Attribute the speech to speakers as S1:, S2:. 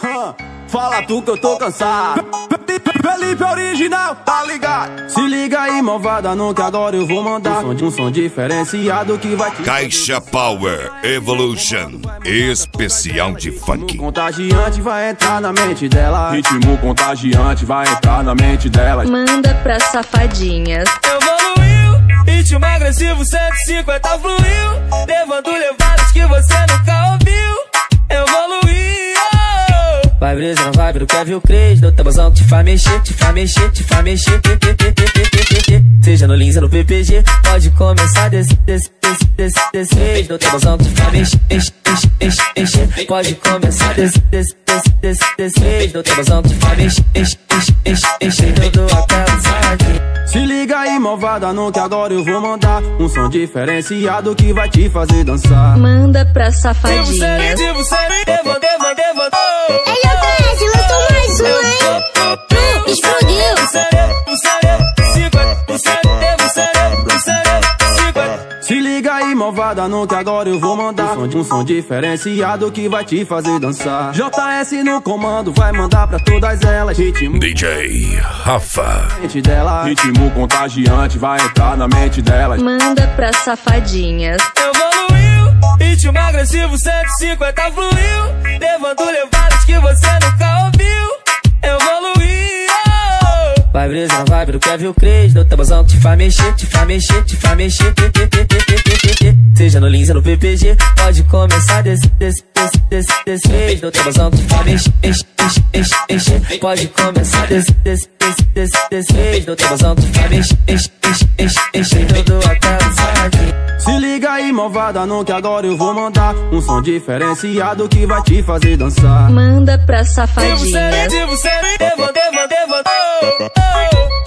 S1: Fala tu que eu tô cansado. Felipe original, tá ligado? Se liga aí, malvada, no que agora eu vou mandar um som diferenciado que vai te...
S2: Caixa Power Evolution, especial de funk.
S1: Contagiante vai entrar na mente dela. Ritmo contagiante vai entrar na mente dela.
S3: Manda pra safadinhas.
S4: Evoluiu, ritmo agressivo 150 fluiu, levando levadas que você nunca ouviu. Evoluiu. Vai brisa na vibe do Kevin Cres, no tabuzão que te faz mexer, te faz mexer, te faz mexer. Seja no Lins ou no PPG, pode começar desse. No tabuzão que te faz mexer, pode começar desse. No tabuzão que te faz mexer, todo aquela saque.
S1: Se liga aí, malvada, no que agora eu vou mandar um som diferenciado que vai te fazer dançar.
S3: Manda pra safadinhas.
S4: Levantou.
S5: Ele oferece, lançou mais um, hein? Explodiu.
S1: Se liga aí, malvada, no que agora eu vou mandar um som diferenciado que vai te fazer dançar. JS no comando, vai mandar pra todas elas. Ritmo
S2: DJ Rafa.
S1: dela. Ritmo contagiante vai entrar na mente delas.
S3: Manda pra safadinhas.
S4: Evoluiu, ritmo agressivo 150 fluiu, levando levadas que você nunca ouviu. Evoluiu. Vai brisa na vibe do Kevin Cres, no tabuzão que te faz mexer, te faz mexer, te faz mexer. Seja no Lins ou no PPG, pode começar desse. No tabuzão que te faz mexer, pode começar desse. No tabuzão que te faz mexer, todo aquela saque.
S1: Se liga aí, malvada, no que agora eu vou mandar um som diferenciado que vai te fazer dançar.
S3: Manda pra safadinhas.
S4: Levantou.